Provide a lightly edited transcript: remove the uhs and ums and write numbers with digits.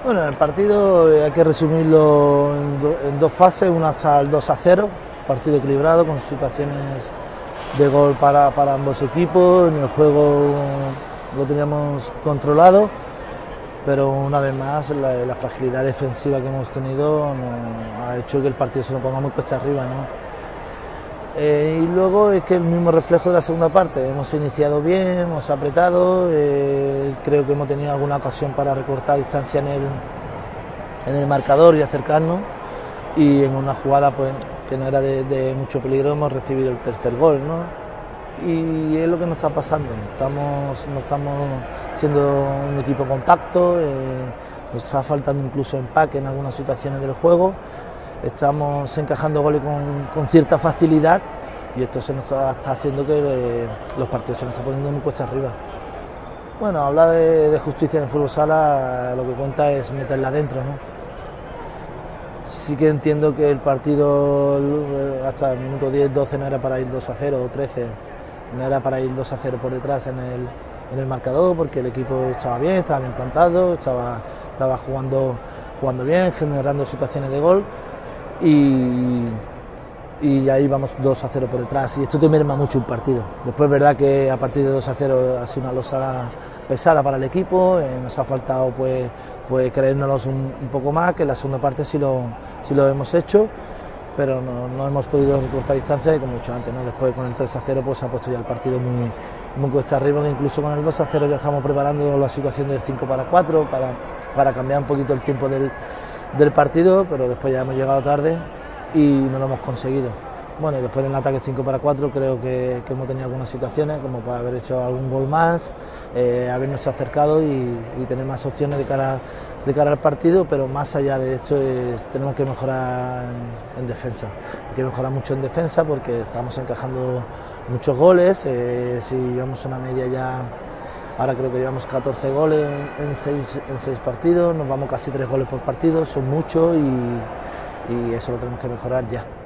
Bueno, el partido hay que resumirlo en dos fases, una al 2-0, partido equilibrado con situaciones de gol para ambos equipos. En el juego lo teníamos controlado, pero una vez más la fragilidad defensiva que hemos tenido ha hecho que el partido se lo ponga muy cuesta arriba, ¿no? Y luego es que el mismo reflejo de la segunda parte, hemos iniciado bien, hemos apretado, creo que hemos tenido alguna ocasión para recortar distancia en el marcador y acercarnos, y en una jugada pues que no era de mucho peligro hemos recibido el tercer gol, ¿no? Y es lo que nos está pasando, no estamos siendo un equipo compacto, nos está faltando incluso empaque en algunas situaciones del juego. Estamos encajando goles con cierta facilidad y esto se nos está haciendo que los partidos se nos están poniendo muy cuesta arriba. Bueno, hablar de justicia en el fútbol sala lo que cuenta es meterla dentro, ¿no? Sí que entiendo que el partido hasta el minuto 10-12 no era para ir 2-0 o 13, no era para ir 2-0 por detrás en el marcador, porque el equipo estaba bien plantado, estaba jugando bien, generando situaciones de gol. Y ahí vamos 2-0 por detrás, y esto te merma mucho un partido. Después es verdad que a partir de 2-0 ha sido una losa pesada para el equipo, nos ha faltado pues creérnoslos un poco más, que en la segunda parte sí lo hemos hecho, pero no hemos podido recortar distancia, y como he dicho antes, ¿no? Después con el 3-0 pues se ha puesto ya el partido muy cuesta arriba, que incluso con el 2-0 ya estamos preparando la situación del 5-4 para cambiar un poquito el tiempo del partido, pero después ya hemos llegado tarde y no lo hemos conseguido. Bueno, y después en el ataque 5-4 creo que hemos tenido algunas situaciones como para haber hecho algún gol más, habernos acercado y tener más opciones de cara al partido, pero más allá de esto tenemos que mejorar en defensa. Hay que mejorar mucho en defensa porque estamos encajando muchos goles, si llevamos una media ya. Ahora creo que llevamos 14 goles en 6 partidos, nos vamos casi 3 goles por partido, son muchos, y eso lo tenemos que mejorar ya.